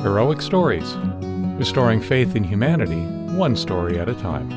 Heroic Stories, restoring faith in humanity, one story at a time.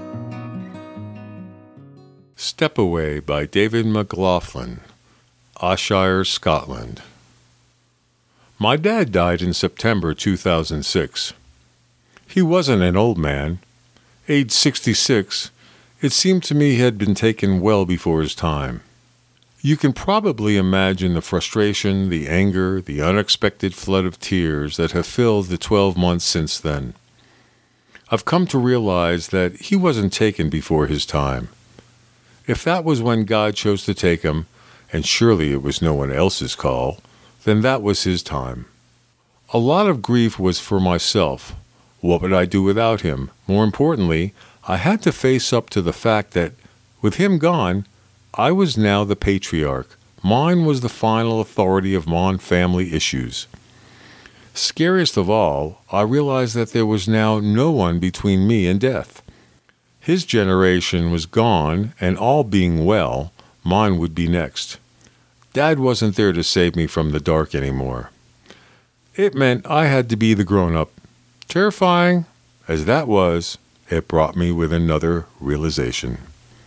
Step Away by David McLaughlin, Ayrshire, Scotland. My dad died in September 2006. He wasn't an old man. Age 66, it seemed to me he had been taken well before his time. You can probably imagine the frustration, the anger, the unexpected flood of tears that have filled the 12 months since then. I've come to realize that he wasn't taken before his time. If that was when God chose to take him, and surely it was no one else's call, then that was his time. A lot of grief was for myself. What would I do without him? More importantly, I had to face up to the fact that, with him gone, I was now the patriarch. Mine was the final authority of Mon family issues. Scariest of all, I realized that there was now no one between me and death. His generation was gone, and all being well, mine would be next. Dad wasn't there to save me from the dark anymore. It meant I had to be the grown-up. Terrifying as that was, it brought me with another realization.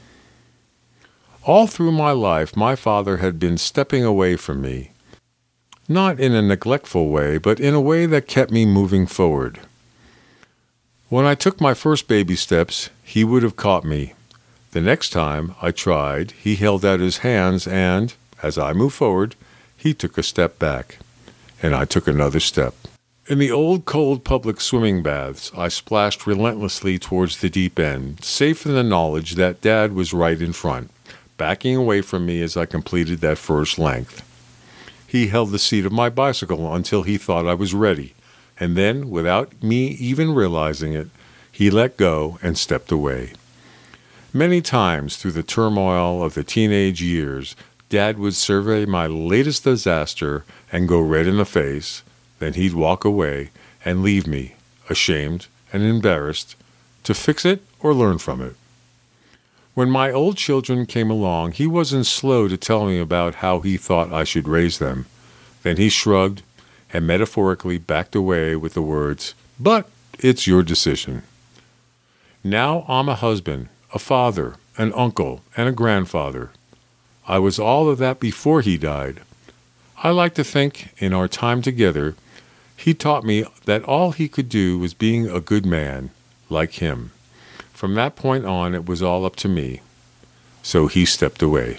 All through my life, my father had been stepping away from me. Not in a neglectful way, but in a way that kept me moving forward. When I took my first baby steps, he would have caught me. The next time I tried, he held out his hands and, as I moved forward, he took a step back. And I took another step. In the old cold public swimming baths, I splashed relentlessly towards the deep end, safe in the knowledge that Dad was right in front, backing away from me as I completed that first length. He held the seat of my bicycle until he thought I was ready, and then, without me even realizing it, he let go and stepped away. Many times through the turmoil of the teenage years, Dad would survey my latest disaster and go red in the face. Then he'd walk away and leave me, ashamed and embarrassed, to fix it or learn from it. When my old children came along, he wasn't slow to tell me about how he thought I should raise them. Then he shrugged and metaphorically backed away with the words, "But it's your decision." Now I'm a husband, a father, an uncle, and a grandfather. I was all of that before he died. I like to think, in our time together, he taught me that all he could do was being a good man, like him. From that point on, it was all up to me. So he stepped away.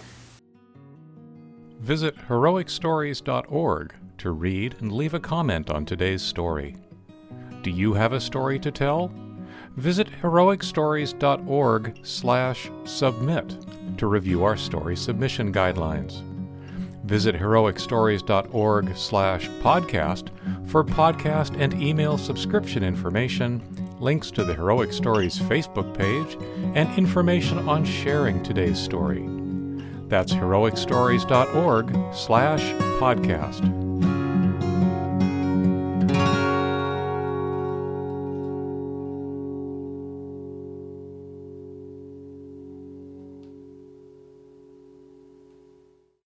Visit heroicstories.org to read and leave a comment on today's story. Do you have a story to tell? Visit heroicstories.org/submit to review our story submission guidelines. Visit heroicstories.org/podcast for podcast and email subscription information, links to the Heroic Stories Facebook page, and information on sharing today's story. That's heroicstories.org/podcast.